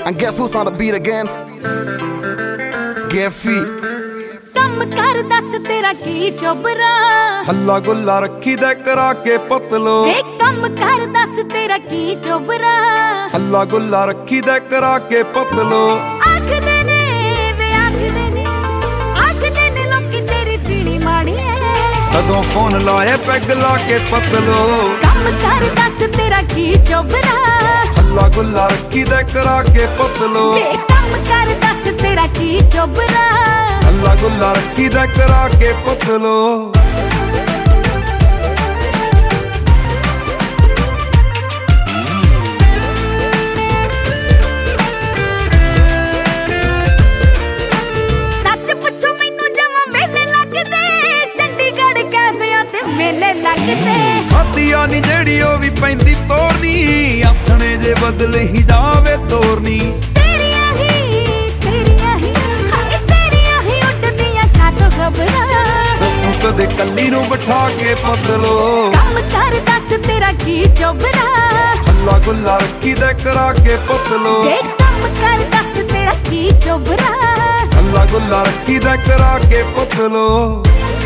And guess who's on the beat again? Get feet. ਕੰਮ ਕਰ ਦੱਸ ਤੇਰਾ ਕੀ ਚੋਬਰਾ, ਹੱਲਾ ਗੁੱਲਾ ਰੱਖੀ ਦਾ ਕਰਾ ਕੇ ਪਤਲੋ। ਵੇ ਕੰਮ ਕਰ ਦੱਸ ਤੇਰਾ ਕੀ ਚੋਬਰਾ, ਹੱਲਾ ਗੁੱਲਾ ਰੱਖੀ ਦਾ ਕਰਾ ਕੇ ਪਤਲੋ। ਆਖਦੇ ਨੇ ਵੇ ਆਖਦੇ ਨੇ ਲੋਕੀ ਤੇਰੀ ਪੀਣੀ ਮਾੜੀ ਐ, ਕਦੋਂ ਫੋਨ ਲਾਏ ਪੈਗ ਲਾ ਕੇ ਪਤਲੋ। ਕੰਮ ਕਰ ਦੱਸ ਤੇਰਾ ਕੀ ਚੋਬਰਾ, ਹੱਲਾ ਗੁੱਲਾ ਰੱਖੀ ਦਾ ਕਰਾ ਕੇ ਪਤਲੋ। ਵੇ ਕੰਮ ਕਰ ਦੱਸ ਤੇਰਾ ਕੀ ਚੋਬਰਾ, ਹੱਲਾ ਗੁੱਲਾ ਰੱਖੀ ਦਾ ਕਰਾ ਕੇ ਪਤਲੋ। ਸੱਚ ਪੁੱਛੋ ਮੈਨੂੰ ਜਮਾਂ ਵੇਲੇ ਲੱਗਦੇ, ਚੰਡੀਗੜ੍ਹ ਕੈਫਿਆਂ ਤੇ ਮੇਲੇ ਲੱਗਦੇ। ਹੱਦੀਆਂ ਨੀ ਜਿਹੜੀ ਉਹ ਵੀ ਪੈਂਦੀ ਤੋਰਨੀ, ਆਥਣੇ ਜੇ ਬਦਲ ਹੀ ਜਾਵੇ ਤੋਰਨੀ। ਦੱਸੂ ਕਦੇ ਕੱਲੀ ਨੂੰ ਬਿਠਾ ਕੇ ਪਤਲੋ। ਕੰਮ ਕਰ ਦੱਸ ਤੇਰਾ ਕੀ ਚੋਬਰਾ, ਹੱਲਾ ਗੁੱਲਾ ਰੱਖੀ ਦਾ ਕਰਾ ਕੇ ਪਤਲੋ। ਵੇ ਕੰਮ ਕਰ ਦੱਸ ਤੇਰਾ ਕੀ ਚੋਬਰਾ, ਹੱਲਾ ਗੁੱਲਾ ਰੱਖੀ ਦਾ ਕਰਾ ਕੇ ਪਤਲੋ।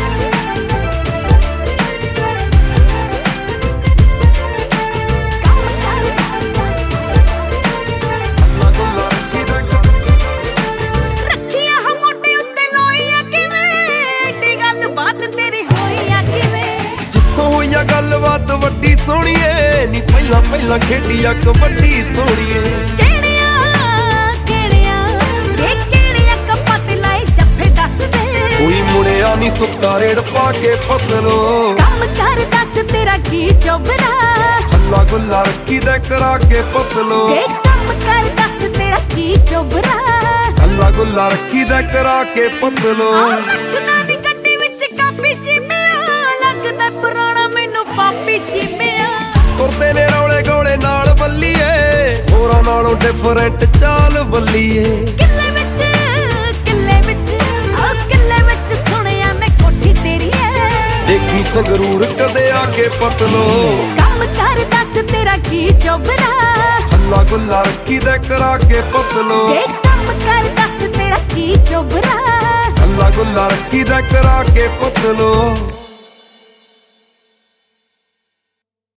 ਗੱਲਬਾਤ ਵੱਡੀ ਸੋਹਣੀਏ ਨੀ, ਪਹਿਲਾਂ ਖੇਡੀਆ ਕਬੱਡੀ ਸੋਹਣੀਏ। ਕਿਹੜੀਆਂ ਕੱਪਾਂ ਤੇ ਲਾਏ ਜੱਫੇ ਦੱਸ ਦੇ, ਕੋਈ ਮੁੜਿਆ ਨੀ ਸੁੱਕਾ ਰੇੜ ਪਾ ਕੇ ਪਤਲੋ। ਕੰਮ ਕਰ ਦੱਸ ਤੇਰਾ ਕੀ ਚੋਬਰਾ, ਹੱਲਾ ਗੁੱਲਾ ਰੱਖੀ ਦਾ ਕਰਾ ਕੇ ਪਤਲੋ। ਵੇ ਕੰਮ ਕਰ ਦੱਸ ਤੇਰਾ ਕੀ ਚੋਬਰਾ, ਹੱਲਾ ਗੁੱਲਾ ਰੱਖੀ ਦਾ ਕਰਾ ਕੇ ਪਤਲੋ। ਰੱਖਦਾ ਨੀ ਗੱਡੀ ਵਿੱਚ ਕਾਪੀ ਚੀਮਿਆ, ਲੱਗਦਾ ਪੁਰਾਣਾ ਮੈਨੂੰ ਪਾਪੀ ਚੀਮਿਆ। ਤੁਰਦੇ ਨੇ ਰੌਲੇ ਗੋਲੇ ਨਾਲ ਬੱਲੀਏ, ਹੋਰਾਂ ਨਾਲੋਂ ਡਿਫਰੈਂਟ ਚਾਲ ਬੱਲੀਏ। ਕਿੱਲੇ ਵਿੱਚ ਸੁਣਿਆ ਮੈਂ ਕੋਠੀ ਤੇਰੀ ਐ, ਦੇਖੀ ਸੰਗਰੂਰ ਕਦੇ ਆ ਕੇ ਪਤਲੋ। ਕੰਮ ਕਰ ਦੱਸ ਤੇਰਾ ਕੀ ਚੋਬਰਾ, ਹੱਲਾ ਗੁੱਲਾ ਰੱਖੀ ਦਾ ਕਰਾ ਕੇ ਪਤਲੋ। ਵੇ ਕੰਮ ਕਰ ਦੱਸ ਤੇਰਾ ਕੀ ਚੋਬਰਾ, ਹੱਲਾ ਗੁੱਲਾ ਰੱਖੀ ਦਾ ਕਰਾ ਕੇ ਪਤਲੋ।